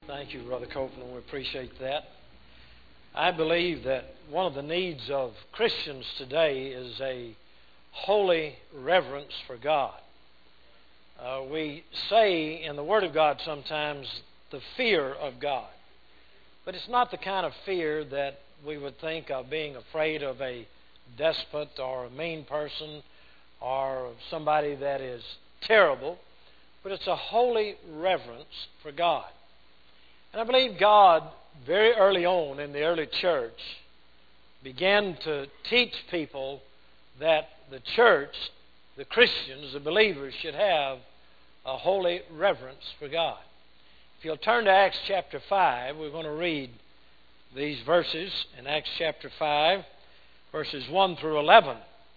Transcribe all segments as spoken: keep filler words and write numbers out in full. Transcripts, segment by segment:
Thank you, Brother Copeland. We appreciate that. I believe that one of the needs of Christians today is a holy reverence for God. Uh, we say in the Word of God sometimes the fear of God. But it's not the kind of fear that we would think of being afraid of a despot or a mean person or somebody that is terrible. But it's a holy reverence for God. And I believe God, very early on in the early church, began to teach people that the church, the Christians, the believers, should have a holy reverence for God. If you'll turn to Acts chapter five, we're going to read these verses in Acts chapter five, verses one through eleven.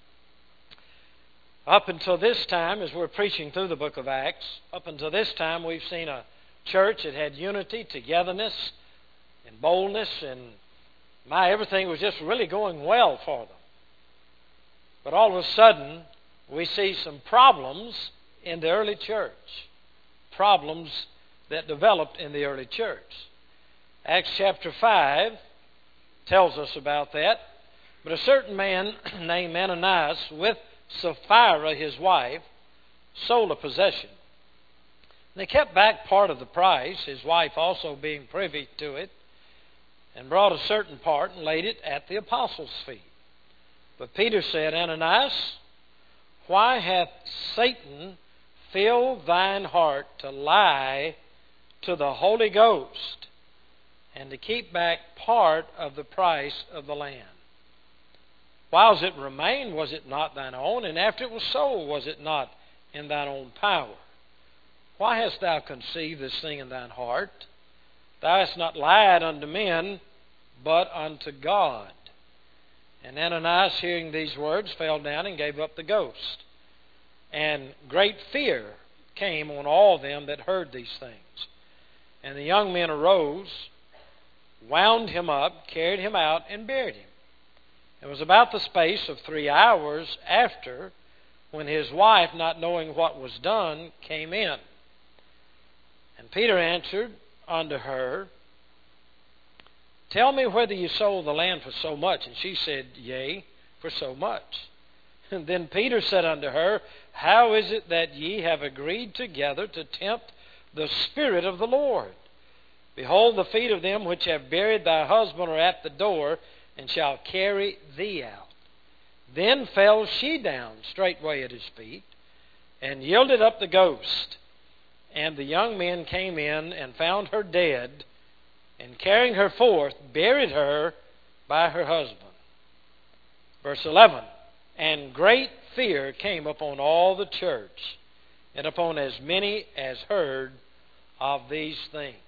Up until this time, as we're preaching through the book of Acts, up until this time we've seen a church that had unity, togetherness, and boldness, and my everything was just really going well for them. But all of a sudden, we see some problems in the early church. Problems that developed in the early church. Acts chapter five tells us about that. But a certain man named Ananias, with Sapphira his wife, sold a possession. They kept back part of the price, his wife also being privy to it, and brought a certain part and laid it at the apostles' feet. But Peter said, Ananias, why hath Satan filled thine heart to lie to the Holy Ghost and to keep back part of the price of the land? Whiles it remained, was it not thine own? And after it was sold, was it not in thine own power? Why hast thou conceived this thing in thine heart? Thou hast not lied unto men, but unto God. And Ananias, hearing these words, fell down and gave up the ghost. And great fear came on all them that heard these things. And the young men arose, wound him up, carried him out, and buried him. It was about the space of three hours after, when his wife, not knowing what was done, came in. And Peter answered unto her, Tell me whether you sold the land for so much. And she said, Yea, for so much. And then Peter said unto her, How is it that ye have agreed together to tempt the Spirit of the Lord? Behold, the feet of them which have buried thy husband are at the door, and shall carry thee out. Then fell she down straightway at his feet, and yielded up the ghost. And the young men came in and found her dead, and carrying her forth, buried her by her husband. Verse eleven, And great fear came upon all the church, and upon as many as heard of these things.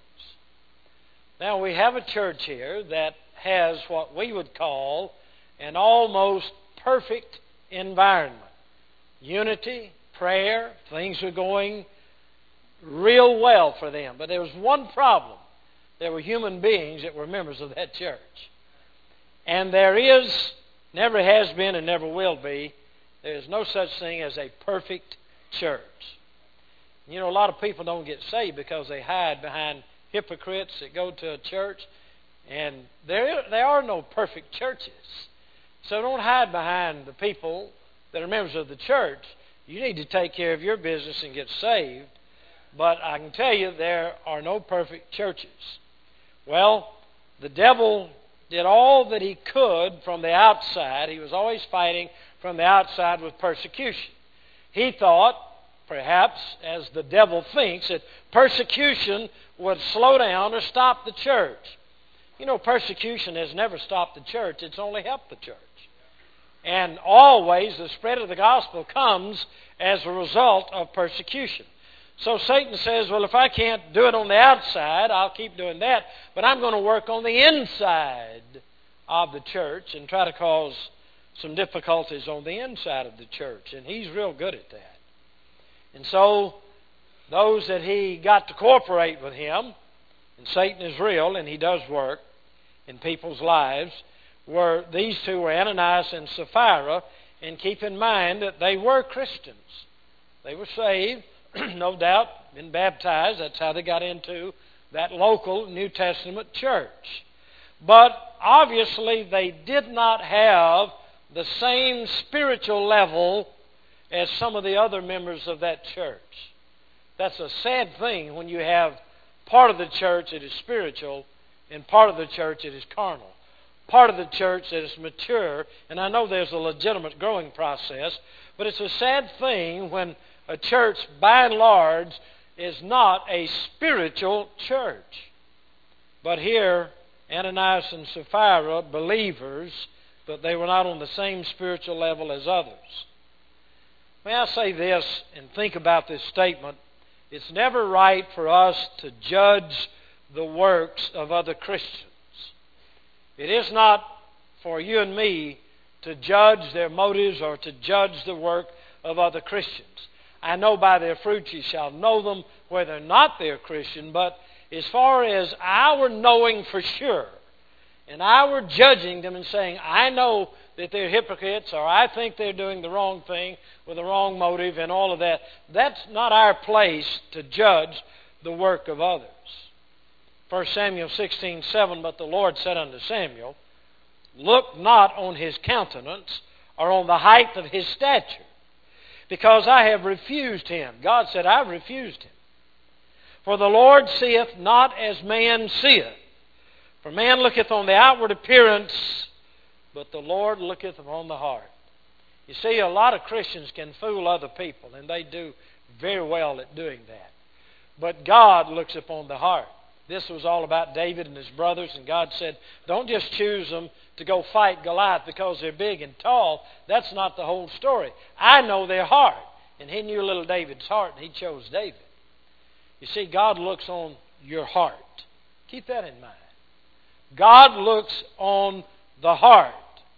Now we have a church here that has what we would call an almost perfect environment. Unity, prayer, things are going real well for them. But there was one problem. There were human beings that were members of that church. And there is, never has been and never will be, there is no such thing as a perfect church. You know, a lot of people don't get saved because they hide behind hypocrites that go to a church. And there, there are no perfect churches. So don't hide behind the people that are members of the church. You need to take care of your business and get saved. But I can tell you there are no perfect churches. Well, the devil did all that he could from the outside. He was always fighting from the outside with persecution. He thought, perhaps, as the devil thinks, that persecution would slow down or stop the church. You know, persecution has never stopped the church. It's only helped the church. And always the spread of the gospel comes as a result of persecution. So Satan says, well, if I can't do it on the outside, I'll keep doing that. But I'm going to work on the inside of the church and try to cause some difficulties on the inside of the church. And he's real good at that. And so those that he got to cooperate with him, and Satan is real and he does work in people's lives, were these two were Ananias and Sapphira. And keep in mind that they were Christians. They were saved. No doubt, been baptized. That's how they got into that local New Testament church. But obviously they did not have the same spiritual level as some of the other members of that church. That's a sad thing when you have part of the church that is spiritual and part of the church that is carnal. Part of the church that is mature, and I know there's a legitimate growing process, but it's a sad thing when a church, by and large, is not a spiritual church. But here, Ananias and Sapphira, believers, but they were not on the same spiritual level as others. May I say this and think about this statement? It's never right for us to judge the works of other Christians. It is not for you and me to judge their motives or to judge the work of other Christians. I know by their fruits ye shall know them, whether or not they're Christian, but as far as our knowing for sure, and our judging them and saying, I know that they're hypocrites, or I think they're doing the wrong thing with the wrong motive and all of that, that's not our place to judge the work of others. First Samuel sixteen seven, but the Lord said unto Samuel, look not on his countenance or on the height of his stature, because I have refused him. God said, I've refused him. For the Lord seeth not as man seeth. For man looketh on the outward appearance, but the Lord looketh upon the heart. You see, a lot of Christians can fool other people, and they do very well at doing that. But God looks upon the heart. This was all about David and his brothers, and God said, don't just choose them to go fight Goliath because they're big and tall. That's not the whole story. I know their heart, and he knew little David's heart, and he chose David. You see, God looks on your heart. Keep that in mind. God looks on the heart,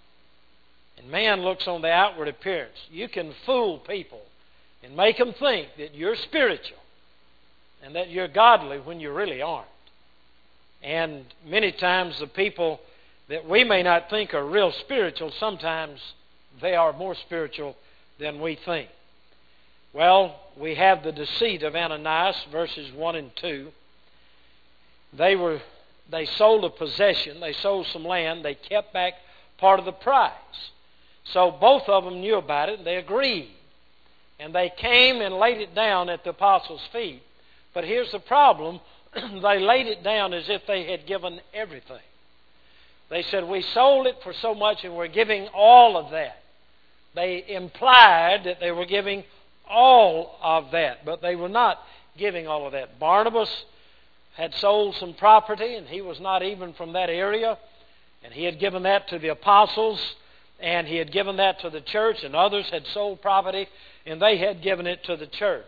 and man looks on the outward appearance. You can fool people and make them think that you're spiritual and that you're godly when you really aren't. And many times the people that we may not think are real spiritual, sometimes they are more spiritual than we think. Well, we have the deceit of Ananias, verses one and two. They were they sold a possession, they sold some land, they kept back part of the price. So both of them knew about it, and they agreed. And they came and laid it down at the apostles' feet. But here's the problem. They laid it down as if they had given everything. They said, we sold it for so much and we're giving all of that. They implied that they were giving all of that, but they were not giving all of that. Barnabas had sold some property, and he was not even from that area, and he had given that to the apostles, and he had given that to the church, and others had sold property, and they had given it to the church.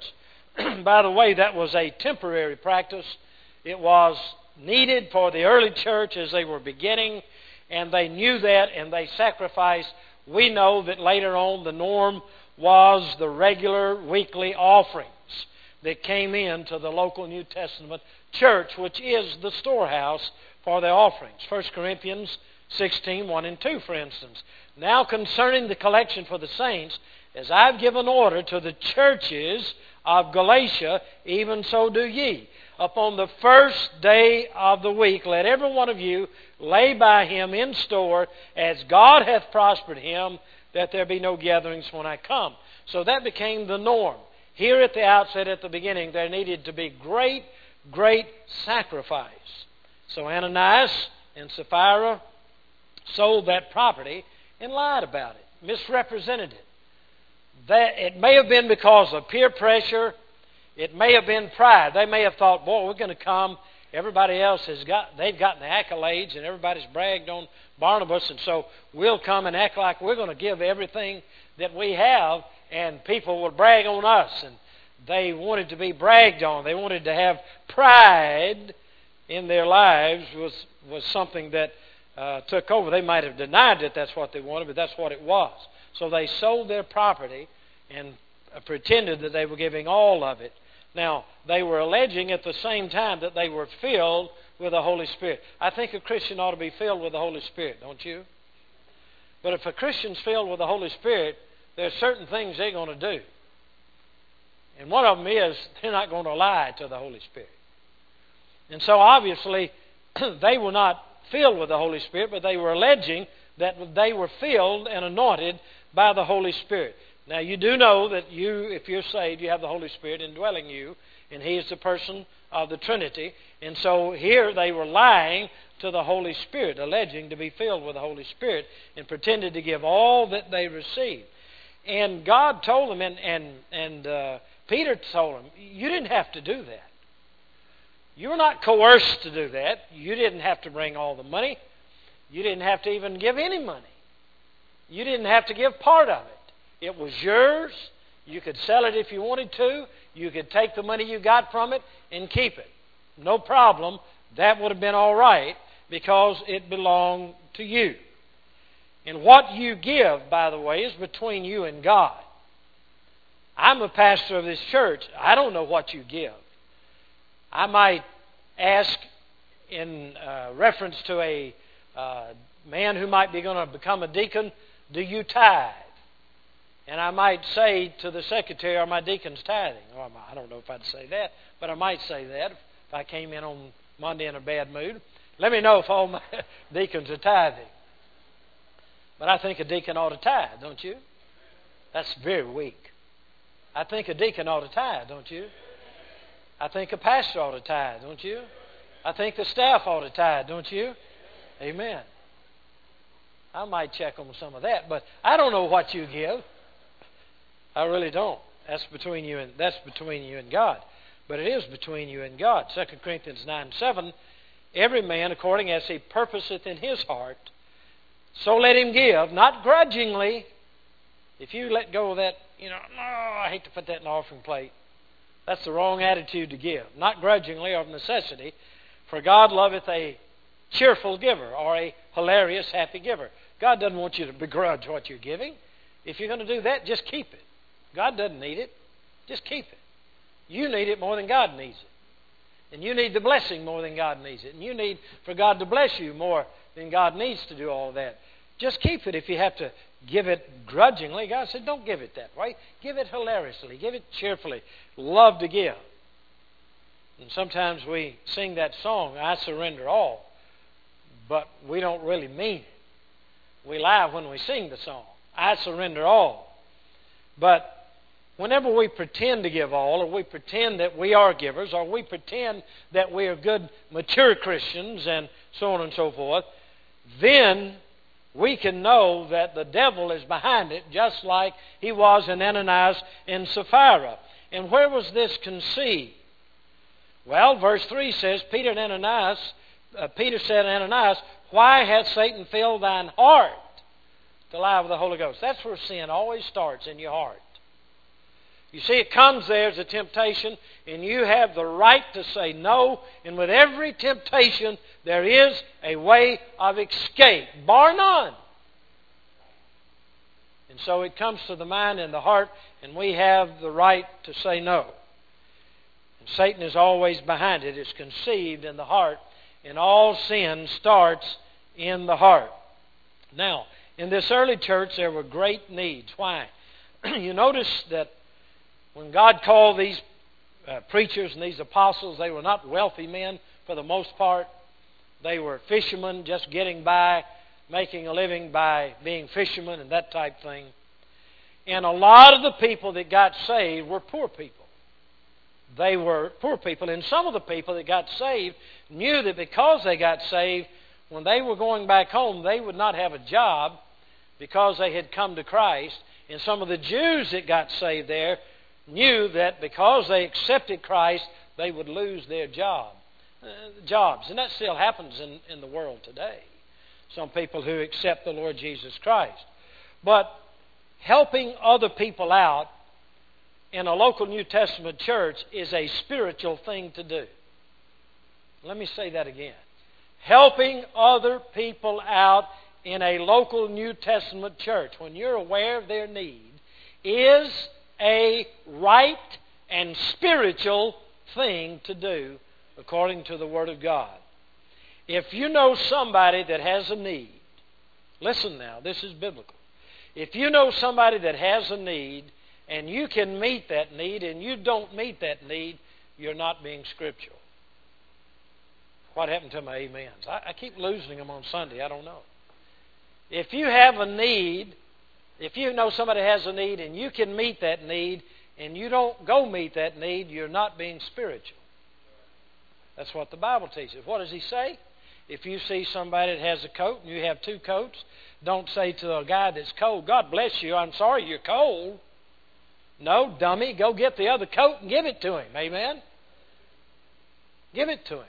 By the way, that was a temporary practice. It was needed for the early church as they were beginning, and they knew that, and they sacrificed. We know that later on the norm was the regular weekly offerings that came in to the local New Testament church, which is the storehouse for the offerings. First Corinthians sixteen, one and two, for instance. Now concerning the collection for the saints, as I've given order to the churches of Galatia, even so do ye. Upon the first day of the week, let every one of you lay by him in store, as God hath prospered him, that there be no gatherings when I come. So that became the norm. Here at the outset, at the beginning, there needed to be great, great sacrifice. So Ananias and Sapphira sold that property and lied about it, misrepresented it. That it may have been because of peer pressure. It may have been pride. They may have thought, boy, we're going to come. Everybody else has got, they've gotten the accolades, and everybody's bragged on Barnabas, and so we'll come and act like we're going to give everything that we have, and people will brag on us. And they wanted to be bragged on. They wanted to have pride in their lives was, was something that uh, took over. They might have denied that that's what they wanted, but that's what it was. So they sold their property and pretended that they were giving all of it. Now, they were alleging at the same time that they were filled with the Holy Spirit. I think a Christian ought to be filled with the Holy Spirit, don't you? But if a Christian's filled with the Holy Spirit, there are certain things they're going to do. And one of them is they're not going to lie to the Holy Spirit. And so obviously they were not filled with the Holy Spirit, but they were alleging that they were filled and anointed by the Holy Spirit. Now you do know that you, if you're saved, you have the Holy Spirit indwelling you, and He is the person of the Trinity. And so here they were lying to the Holy Spirit, alleging to be filled with the Holy Spirit, and pretended to give all that they received. And God told them, and, and, and uh, Peter told them, you didn't have to do that. You were not coerced to do that. You didn't have to bring all the money. You didn't have to even give any money. You didn't have to give part of it. It was yours. You could sell it if you wanted to. You could take the money you got from it and keep it. No problem. That would have been all right because it belonged to you. And what you give, by the way, is between you and God. I'm a pastor of this church. I don't know what you give. I might ask in uh, reference to a uh, man who might be going to become a deacon, do you tithe? And I might say to the secretary, are my deacons tithing? Or I don't know if I'd say that, but I might say that if I came in on Monday in a bad mood. Let me know if all my deacons are tithing. But I think a deacon ought to tithe, don't you? That's very weak. I think a deacon ought to tithe, don't you? I think a pastor ought to tithe, don't you? I think the staff ought to tithe, don't you? Amen. I might check on some of that, but I don't know what you give. I really don't. That's between you and that's between you and God. But it is between you and God. Second Corinthians nine seven, every man according as he purposeth in his heart, so let him give, not grudgingly. If you let go of that, you know, no, I hate to put that in the offering plate. That's the wrong attitude to give. Not grudgingly or of necessity, for God loveth a cheerful giver or a hilarious, happy giver. God doesn't want you to begrudge what you're giving. If you're going to do that, just keep it. God doesn't need it. Just keep it. You need it more than God needs it. And you need the blessing more than God needs it. And you need for God to bless you more than God needs to do all that. Just keep it if you have to give it grudgingly. God said, don't give it that way. Give it hilariously. Give it cheerfully. Love to give. And sometimes we sing that song, I surrender all, but we don't really mean it. We lie when we sing the song, I surrender all. But whenever we pretend to give all, or we pretend that we are givers, or we pretend that we are good, mature Christians, and so on and so forth, then we can know that the devil is behind it, just like he was in Ananias and Sapphira. And where was this conceived? Well, verse three says, Peter and Ananias, uh, Peter said to Ananias, why hath Satan filled thine heart to lie with the Holy Ghost? That's where sin always starts, in your heart. You see, it comes there as a temptation, and you have the right to say no. And with every temptation, there is a way of escape, bar none. And so it comes to the mind and the heart, and we have the right to say no. And Satan is always behind it. It's conceived in the heart, and all sin starts in the heart. Now, in this early church, there were great needs. Why? You notice that when God called these uh, preachers and these apostles, they were not wealthy men for the most part. They were fishermen just getting by, making a living by being fishermen and that type thing. And a lot of the people that got saved were poor people. They were poor people. And some of the people that got saved knew that because they got saved, when they were going back home, they would not have a job because they had come to Christ. And some of the Jews that got saved there knew that because they accepted Christ, they would lose their job, uh, jobs. And that still happens in, in the world today. Some people who accept the Lord Jesus Christ. But helping other people out in a local New Testament church is a spiritual thing to do. Let me say that again. Helping other people out in a local New Testament church, when you're aware of their need, is a right and spiritual thing to do according to the Word of God. If you know somebody that has a need, listen now, this is biblical. If you know somebody that has a need and you can meet that need and you don't meet that need, you're not being scriptural. What happened to my amens? I, I keep losing them on Sunday. I don't know. If you have a need, if you know somebody has a need and you can meet that need and you don't go meet that need, you're not being spiritual. That's what the Bible teaches. What does He say? If you see somebody that has a coat and you have two coats, don't say to a guy that's cold, God bless you, I'm sorry you're cold. No, dummy, go get the other coat and give it to him. Amen? Give it to him.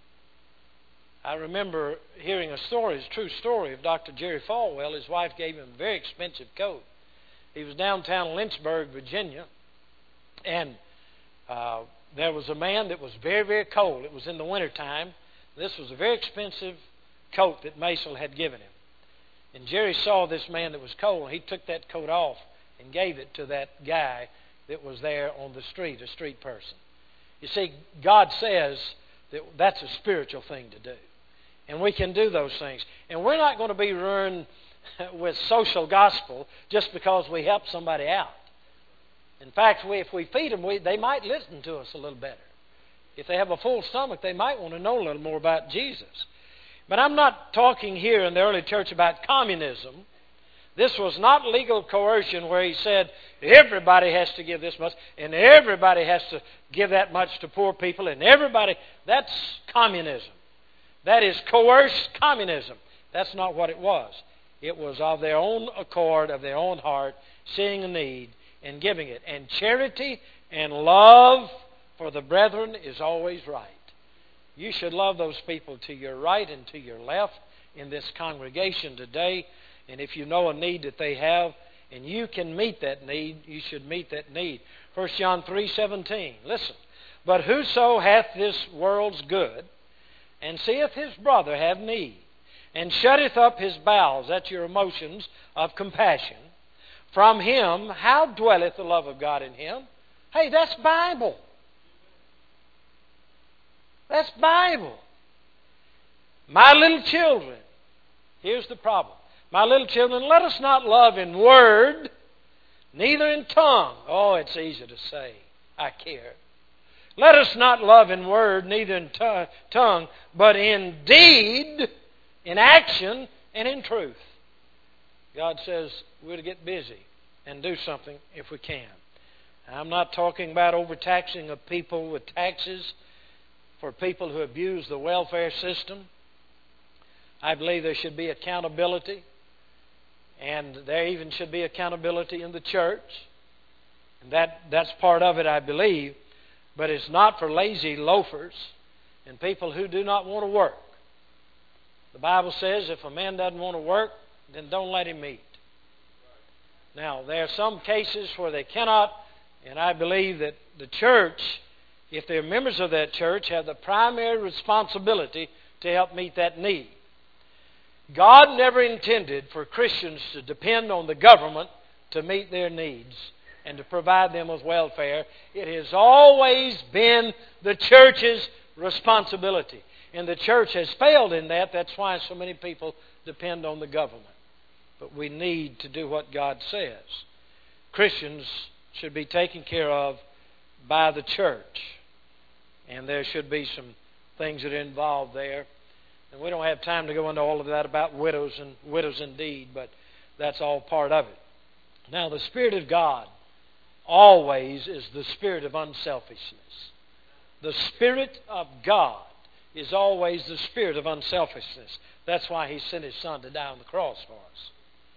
I remember hearing a story, it's a true story, of Doctor Jerry Falwell. His wife gave him a very expensive coat. He was downtown Lynchburg, Virginia, and uh, there was a man that was very, very cold. It was in the wintertime. This was a very expensive coat that Maisel had given him. And Jerry saw this man that was cold, and he took that coat off and gave it to that guy that was there on the street, a street person. You see, God says that that's a spiritual thing to do. And we can do those things. And we're not going to be ruined with social gospel just because we help somebody out. In fact, we, if we feed them, we, they might listen to us a little better. If they have a full stomach, they might want to know a little more about Jesus. But I'm not talking here in the early church about communism. This was not legal coercion where he said everybody has to give this much and everybody has to give that much to poor people and everybody. That's communism. That is coerced communism. That's not what it was. It was of their own accord, of their own heart, seeing a need and giving it. And charity and love for the brethren is always right. You should love those people to your right and to your left in this congregation today. And if you know a need that they have and you can meet that need, you should meet that need. First John three seventeen. Listen. But whoso hath this world's good, and seeth his brother have need, and shutteth up his bowels, that's your emotions of compassion, from him, how dwelleth the love of God in him? Hey, that's Bible. That's Bible. My little children, here's the problem. My little children, let us not love in word, neither in tongue. Oh, it's easy to say, I care. Let us not love in word, neither in t- tongue, but in deed, in action, and in truth. God says we're to get busy and do something if we can. I'm not talking about overtaxing of people with taxes for people who abuse the welfare system. I believe there should be accountability, and there even should be accountability in the church. And that, that's part of it, I believe. But it's not for lazy loafers and people who do not want to work. The Bible says if a man doesn't want to work, then don't let him eat. Now, there are some cases where they cannot, and I believe that the church, if they're members of that church, have the primary responsibility to help meet that need. God never intended for Christians to depend on the government to meet their needs and to provide them with welfare. It has always been the church's responsibility. And the church has failed in that. That's why so many people depend on the government. But we need to do what God says. Christians should be taken care of by the church. And there should be some things that are involved there. And we don't have time to go into all of that about widows and widows indeed, but that's all part of it. Now, the Spirit of God always is the spirit of unselfishness. The Spirit of God is always the spirit of unselfishness. That's why He sent His Son to die on the cross for us.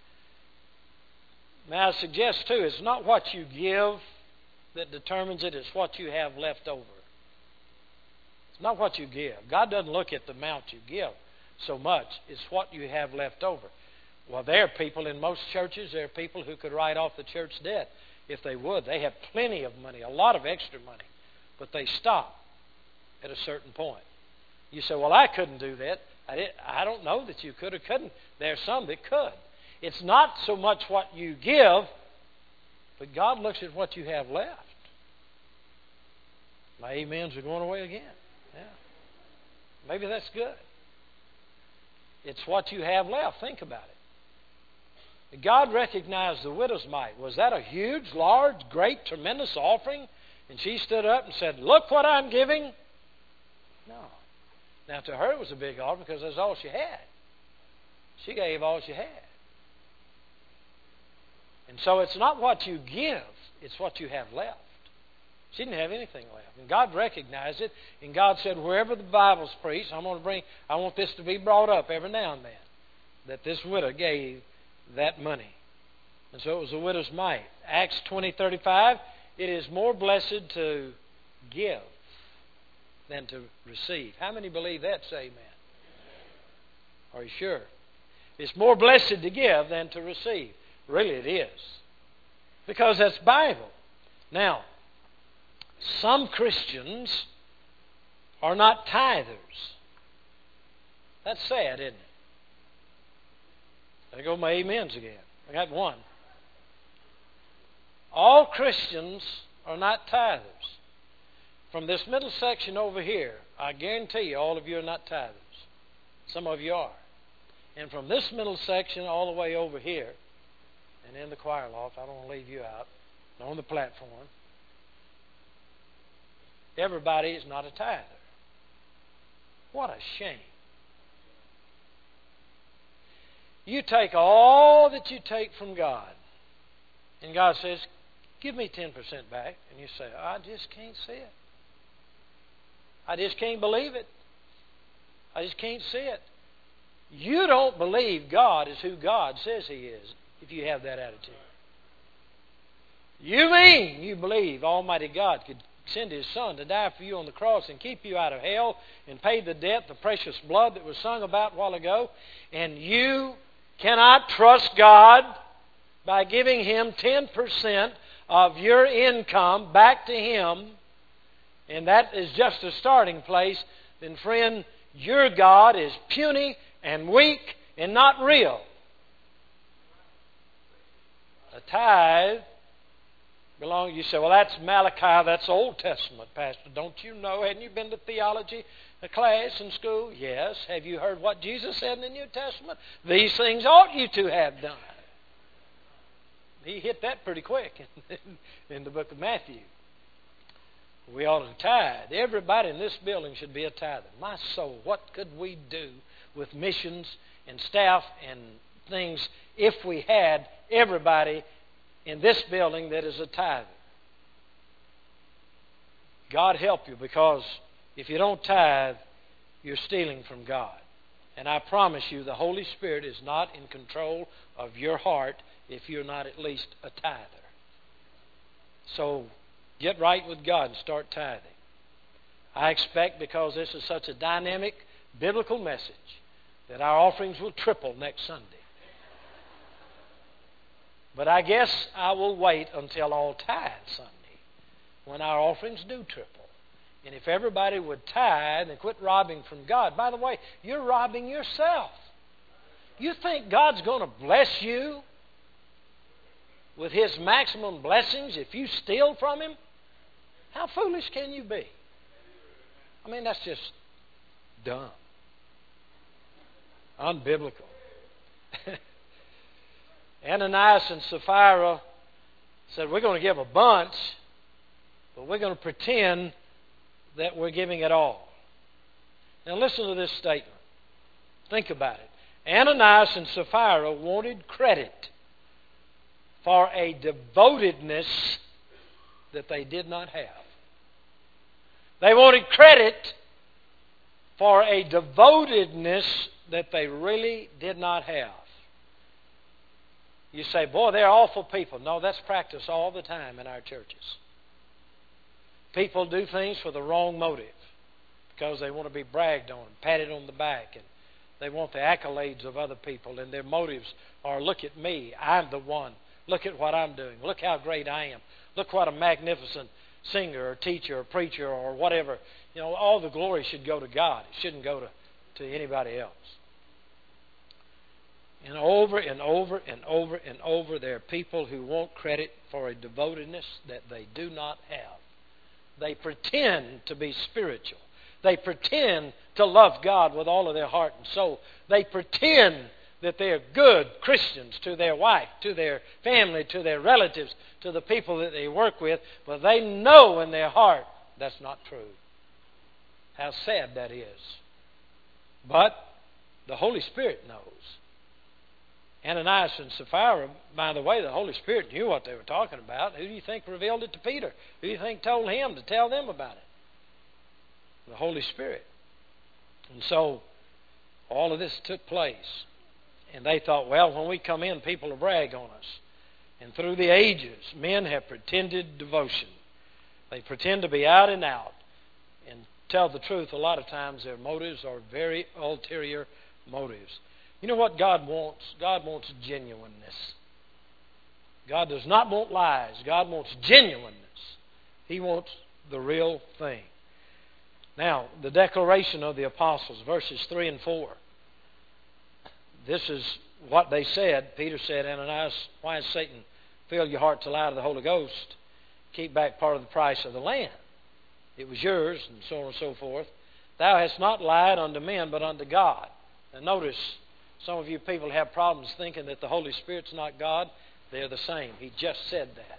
Now, I suggest, too, it's not what you give that determines it, it's what you have left over. It's not what you give. God doesn't look at the amount you give so much. It's what you have left over. Well, there are people in most churches, there are people who could write off the church debt if they would. They have plenty of money, a lot of extra money, but they stop at a certain point. You say, well, I couldn't do that. I, did, I don't know that you could or couldn't. There are some that could. It's not so much what you give, but God looks at what you have left. My amens are going away again. Yeah. Maybe that's good. It's what you have left. Think about it. God recognized the widow's mite. Was that a huge, large, great, tremendous offering? And she stood up and said, look what I'm giving. No. Now, to her it was a big offering because that's all she had. She gave all she had. And so it's not what you give, it's what you have left. She didn't have anything left. And God recognized it, and God said, wherever the Bible's preached, I'm going to bring, I want this to be brought up every now and then, that this widow gave that money. And so it was a widow's mite. Acts twenty thirty-five, it is more blessed to give than to receive. How many believe that? Say amen. Are you sure? It's more blessed to give than to receive. Really it is. Because that's Bible. Now, some Christians are not tithers. That's sad, isn't it? There go my amens again. I got one. All Christians are not tithers. From this middle section over here, I guarantee you all of you are not tithers. Some of you are. And from this middle section all the way over here, and in the choir loft, I don't want to leave you out, and on the platform, everybody is not a tither. What a shame. You take all that you take from God, and God says, give me ten percent back. And you say, I just can't see it. I just can't believe it. I just can't see it. You don't believe God is who God says He is if you have that attitude. You mean you believe Almighty God could send His Son to die for you on the cross and keep you out of hell and pay the debt, the precious blood that was sung about a while ago, and you cannot trust God by giving Him ten percent of your income back to Him, and that is just a starting place, then friend, your God is puny and weak and not real. A tithe belongs, you say, well, that's Malachi, that's Old Testament, Pastor. Don't you know? Hadn't you been to theology class in school? Yes. Have you heard what Jesus said in the New Testament? These things ought you to have done. He hit that pretty quick in, in the book of Matthew. We ought to tithe. Everybody in this building should be a tither. My soul, what could we do with missions and staff and things if we had everybody in this building that is a tither? God help you, because if you don't tithe, you're stealing from God. And I promise you, the Holy Spirit is not in control of your heart if you're not at least a tither. So get right with God and start tithing. I expect, because this is such a dynamic biblical message, that our offerings will triple next Sunday. But I guess I will wait until all tithe Sunday, when our offerings do triple. And if everybody would tithe and quit robbing from God, by the way, you're robbing yourself. You think God's going to bless you with His maximum blessings if you steal from Him? How foolish can you be? I mean, that's just dumb. Unbiblical. Ananias and Sapphira said, we're going to give a bunch, but we're going to pretend that we're giving it all. Now listen to this statement. Think about it. Ananias and Sapphira wanted credit for a devotedness that they did not have. They wanted credit for a devotedness that they really did not have. You say, boy, they're awful people. No, that's practiced all the time in our churches. People do things for the wrong motive, because they want to be bragged on, patted on the back, and they want the accolades of other people, and their motives are, look at me, I'm the one. Look at what I'm doing. Look how great I am. Look what a magnificent singer or teacher or preacher or whatever. You know, all the glory should go to God. It shouldn't go to, to anybody else. And over and over and over and over, there are people who want credit for a devotedness that they do not have. They pretend to be spiritual. They pretend to love God with all of their heart and soul. They pretend that they're good Christians to their wife, to their family, to their relatives, to the people that they work with, but they know in their heart that's not true. How sad that is. But the Holy Spirit knows. Ananias and Sapphira, by the way, the Holy Spirit knew what they were talking about. Who do you think revealed it to Peter? Who do you think told him to tell them about it? The Holy Spirit. And so all of this took place. And they thought, well, when we come in, people will brag on us. And through the ages, men have pretended devotion. They pretend to be out and out. And tell the truth, a lot of times their motives are very ulterior motives. You know what God wants? God wants genuineness. God does not want lies. God wants genuineness. He wants the real thing. Now, the declaration of the apostles, verses three and four. This is what they said. Peter said, Ananias, why has Satan filled your heart to lie to the Holy Ghost? Keep back part of the price of the land. It was yours, and so on and so forth. Thou hast not lied unto men, but unto God. Now notice, some of you people have problems thinking that the Holy Spirit's not God. They're the same. He just said that.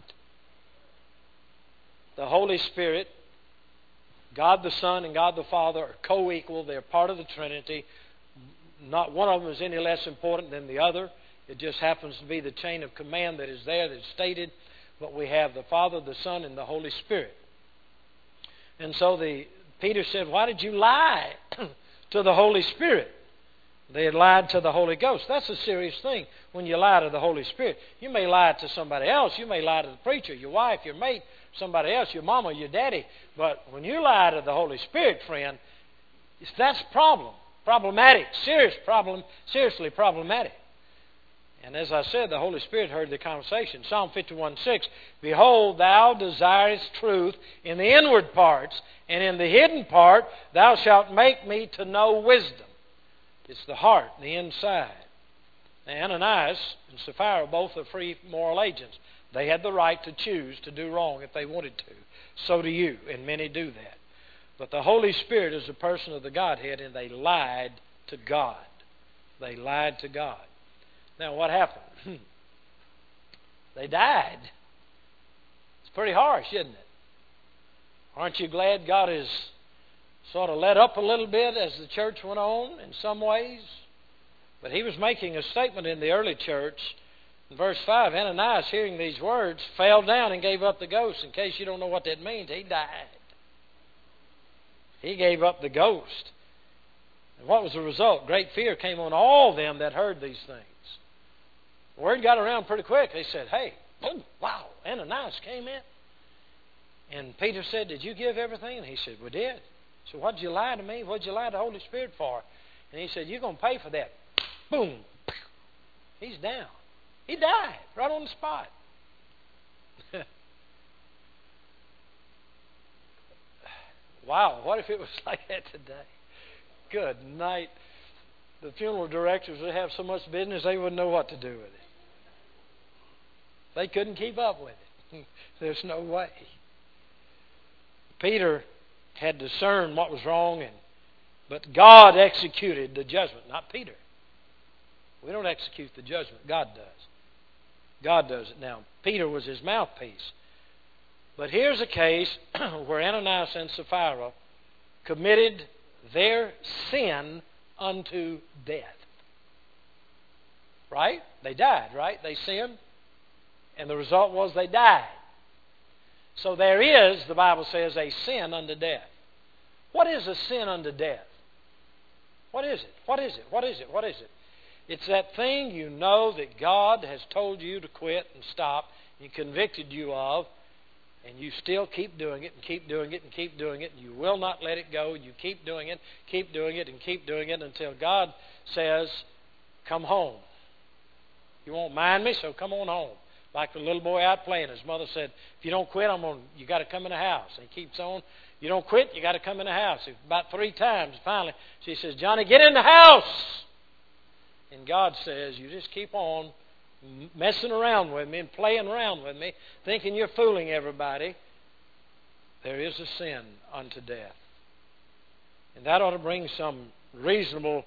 The Holy Spirit, God the Son and God the Father are co-equal. They're part of the Trinity. Not one of them is any less important than the other. It just happens to be the chain of command that is there, that's stated. But we have the Father, the Son, and the Holy Spirit. And so the Peter said, why did you lie to the Holy Spirit? They had lied to the Holy Ghost. That's a serious thing when you lie to the Holy Spirit. You may lie to somebody else. You may lie to the preacher, your wife, your mate, somebody else, your mama, your daddy. But when you lie to the Holy Spirit, friend, that's a problem. Problematic. Serious problem. Seriously problematic. And as I said, the Holy Spirit heard the conversation. Psalm fifty-one six, Behold, thou desirest truth in the inward parts, and in the hidden part thou shalt make me to know wisdom. It's the heart, the inside. Now, Ananias and Sapphira both are free moral agents. They had the right to choose to do wrong if they wanted to. So do you, and many do that. But the Holy Spirit is a person of the Godhead, and they lied to God. They lied to God. Now, what happened? They died. It's pretty harsh, isn't it? Aren't you glad God has sort of let up a little bit as the church went on in some ways? But he was making a statement in the early church. In verse five, Ananias, hearing these words, fell down and gave up the ghost. In case you don't know what that means, he died. He gave up the ghost. And what was the result? Great fear came on all them that heard these things. The word got around pretty quick. They said, hey, oh, wow, Ananias came in. And Peter said, did you give everything? And he said, we did. So what did you lie to me? What did you lie to the Holy Spirit for? And he said, you're going to pay for that. Boom. He's down. He died right on the spot. Wow, what if it was like that today? Good night. The funeral directors would have so much business they wouldn't know what to do with it. They couldn't keep up with it. There's no way. Peter had discerned what was wrong, and but God executed the judgment, not Peter. We don't execute the judgment. God does. God does it. Now, Peter was his mouthpiece. But here's a case where Ananias and Sapphira committed their sin unto death. Right? They died, right? They sinned. And the result was they died. So there is, the Bible says, a sin unto death. What is a sin unto death? What is it? What is it? What is it? What is it? It's that thing you know that God has told you to quit and stop and convicted you of, and you still keep doing it and keep doing it and keep doing it, and you will not let it go. You keep doing it, keep doing it, and keep doing it until God says, come home. You won't mind me, so come on home. Like the little boy out playing, his mother said, if you don't quit, I'm going you got to come in the house. And he keeps on. You don't quit, you got to come in the house. About three times, finally, she says, Johnny, get in the house. And God says, you just keep on messing around with me and playing around with me, thinking you're fooling everybody. There is a sin unto death. And that ought to bring some reasonable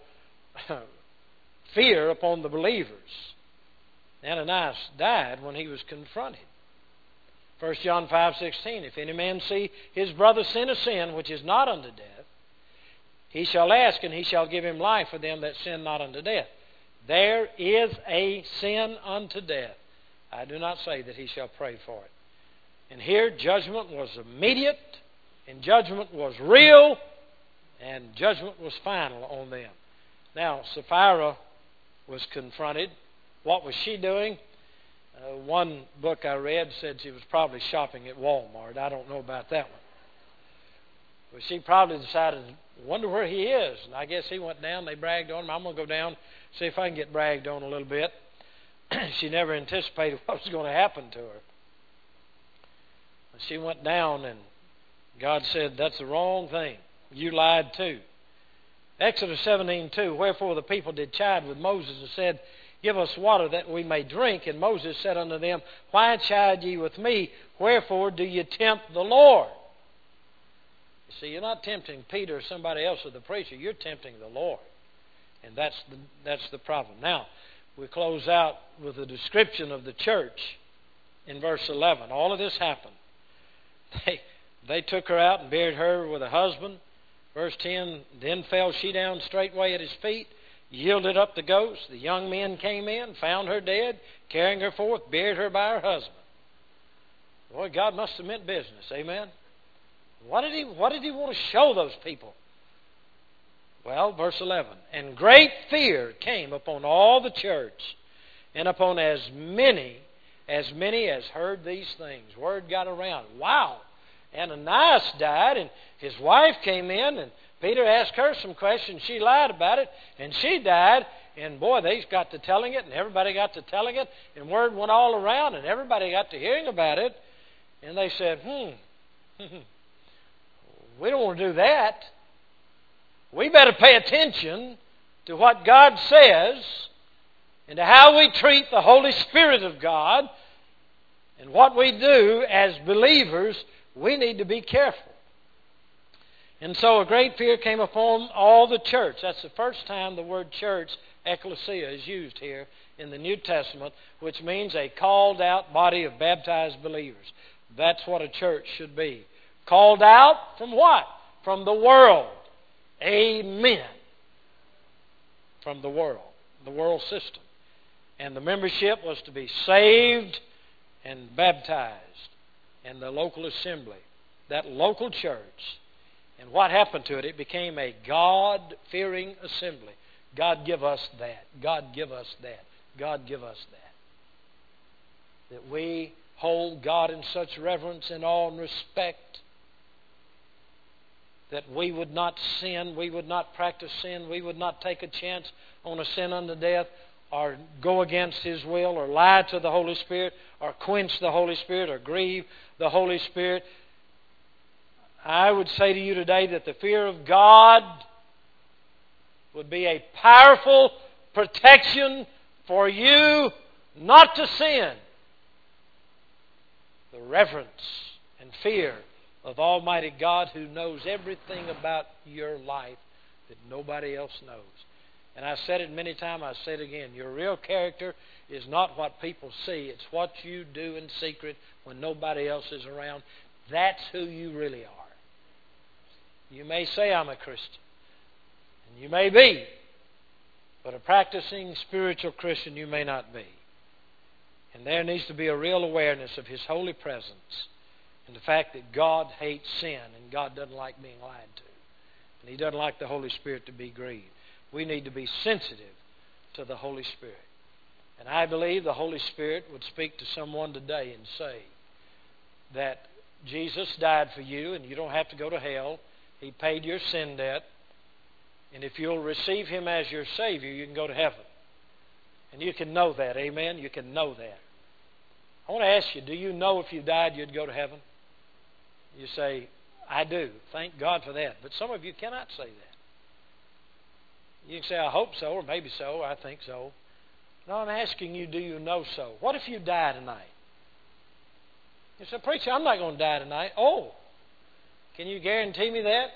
fear upon the believers. Ananias died when he was confronted. First John five sixteen, if any man see his brother sin a sin which is not unto death, He shall ask, and he shall give him life for them that sin not unto death. There is a sin unto death. I do not say that he shall pray for it. And here judgment was immediate, and judgment was real, and judgment was final on them. Now, Sapphira was confronted. What was she doing? Uh, one book I read said she was probably shopping at Walmart. I don't know about that one. But she probably decided, wonder where he is. And I guess he went down. They bragged on him. I'm going to go down, see if I can get bragged on a little bit. She never anticipated what was going to happen to her. She went down, and God said, that's the wrong thing. You lied too. Exodus seventeen two, wherefore the people did chide with Moses and said, give us water that we may drink. And Moses said unto them, why chide ye with me? Wherefore do ye tempt the Lord? You see, you're not tempting Peter or somebody else or the preacher. You're tempting the Lord. And that's the, that's the problem. Now, we close out with a description of the church in verse eleven. All of this happened. They, they took her out and buried her with a husband. Verse ten, then fell she down straightway at his feet, yielded up the ghost. The young men came in, found her dead, carrying her forth, buried her by her husband. Boy, God must have meant business. Amen. What did he, what did he want to show those people? Well, verse eleven, and great fear came upon all the church, and upon as many, as many as heard these things. Word got around. Wow. Ananias died, and his wife came in, and Peter asked her some questions. She lied about it, and she died. And boy, they got to telling it, and everybody got to telling it, and word went all around, and everybody got to hearing about it. And they said, hmm, we don't want to do that. We better pay attention to what God says and to how we treat the Holy Spirit of God and what we do as believers. We need to be careful. And so a great fear came upon all the church. That's the first time the word church, ecclesia, is used here in the New Testament, which means a called out body of baptized believers. That's what a church should be. Called out from what? From the world. Amen. From the world, the world system. And the membership was to be saved and baptized in the local assembly, that local church. And what happened to it? It became a God-fearing assembly. God give us that. God give us that. God give us that. That we hold God in such reverence and awe and respect that we would not sin, we would not practice sin, we would not take a chance on a sin unto death, or go against His will, or lie to the Holy Spirit, or quench the Holy Spirit, or grieve the Holy Spirit. I would say to you today that the fear of God would be a powerful protection for you not to sin. The reverence and fear of Almighty God, who knows everything about your life that nobody else knows. And I've said it many times, I'll say it again. Your real character is not what people see. It's what you do in secret when nobody else is around. That's who you really are. You may say, I'm a Christian. And you may be. But a practicing spiritual Christian you may not be. And there needs to be a real awareness of His holy presence and the fact that God hates sin and God doesn't like being lied to. And He doesn't like the Holy Spirit to be grieved. We need to be sensitive to the Holy Spirit. And I believe the Holy Spirit would speak to someone today and say that Jesus died for you and you don't have to go to hell. He paid your sin debt. And if you'll receive Him as your Savior, you can go to heaven. And you can know that. Amen? You can know that. I want to ask you, do you know if you died you'd go to heaven? You say, I do. Thank God for that. But some of you cannot say that. You can say, I hope so, or maybe so, or I think so. No, I'm asking you, do you know so? What if you die tonight? You say, preacher, I'm not going to die tonight. Oh, can you guarantee me that?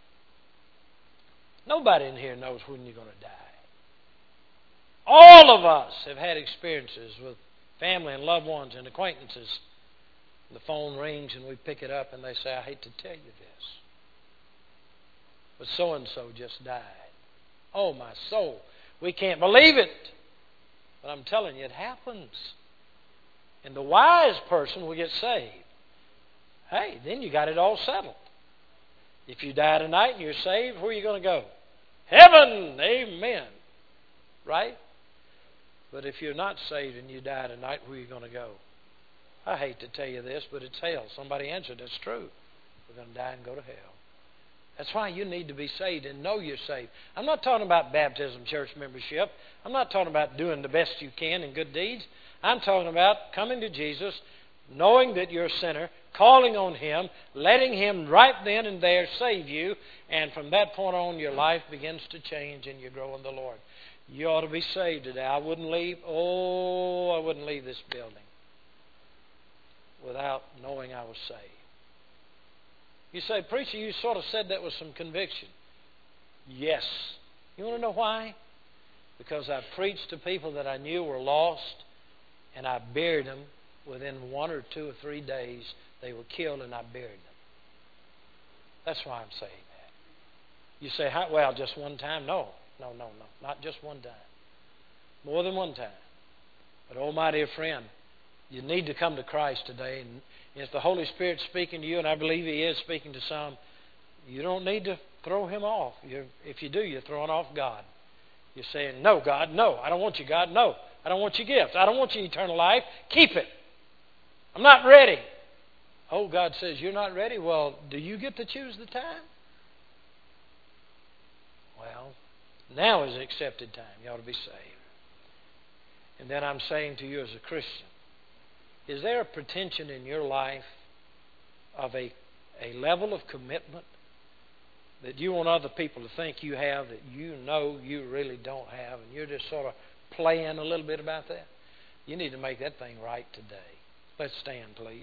Nobody in here knows when you're going to die. All of us have had experiences with family and loved ones and acquaintances. The phone rings and we pick it up and they say, I hate to tell you this, but so-and-so just died. Oh, my soul. We can't believe it. But I'm telling you, it happens. And the wise person will get saved. Hey, then you got it all settled. If you die tonight and you're saved, where are you going to go? Heaven! Amen. Right? But if you're not saved and you die tonight, where are you going to go? I hate to tell you this, but it's hell. Somebody answered, that's true. We're going to die and go to hell. That's why you need to be saved and know you're saved. I'm not talking about baptism, church membership. I'm not talking about doing the best you can in good deeds. I'm talking about coming to Jesus, knowing that you're a sinner, calling on Him, letting Him right then and there save you, and from that point on your life begins to change and you grow in the Lord. You ought to be saved today. I wouldn't leave, oh, I wouldn't leave this building without knowing I was saved. You say, preacher, you sort of said that with some conviction. Yes. You want to know why? Because I preached to people that I knew were lost, and I buried them within one or two or three days. They were killed, and I buried them. That's why I'm saying that. You say, how, well, just one time? No, no, no, no. Not just one time. More than one time. But, oh, my dear friend, you need to come to Christ today. And if the Holy Spirit's speaking to you, and I believe He is speaking to some, you don't need to throw Him off. You're, if you do, you're throwing off God. You're saying, no, God, no. I don't want you, God, no. I don't want your gift. I don't want your eternal life. Keep it. I'm not ready. Oh, God says, you're not ready? Well, do you get to choose the time? Well, now is the accepted time. You ought to be saved. And then I'm saying to you as a Christian, is there a pretension in your life of a, a level of commitment that you want other people to think you have that you know you really don't have, and you're just sort of playing a little bit about that? You need to make that thing right today. Let's stand, please.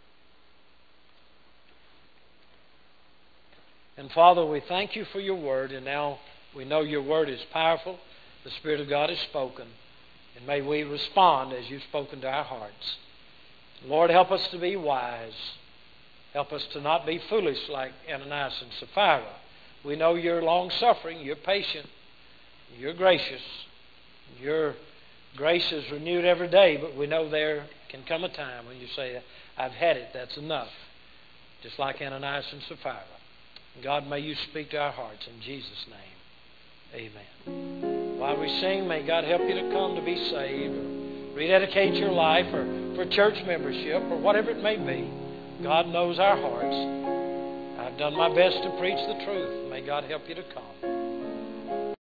And Father, we thank you for your word, and now we know your word is powerful. The Spirit of God has spoken, and may we respond as you've spoken to our hearts. Lord, help us to be wise. Help us to not be foolish like Ananias and Sapphira. We know you're long-suffering, you're patient, you're gracious. Your grace is renewed every day, but we know there can come a time when you say, I've had it, that's enough. Just like Ananias and Sapphira. God, may you speak to our hearts in Jesus' name. Amen. While we sing, may God help you to come to be saved, or rededicate your life, or for church membership, or whatever it may be. God knows our hearts. I've done my best to preach the truth. May God help you to come.